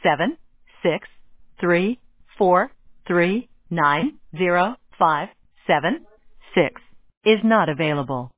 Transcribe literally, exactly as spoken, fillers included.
seven six three four three nine zero five seven six is not available.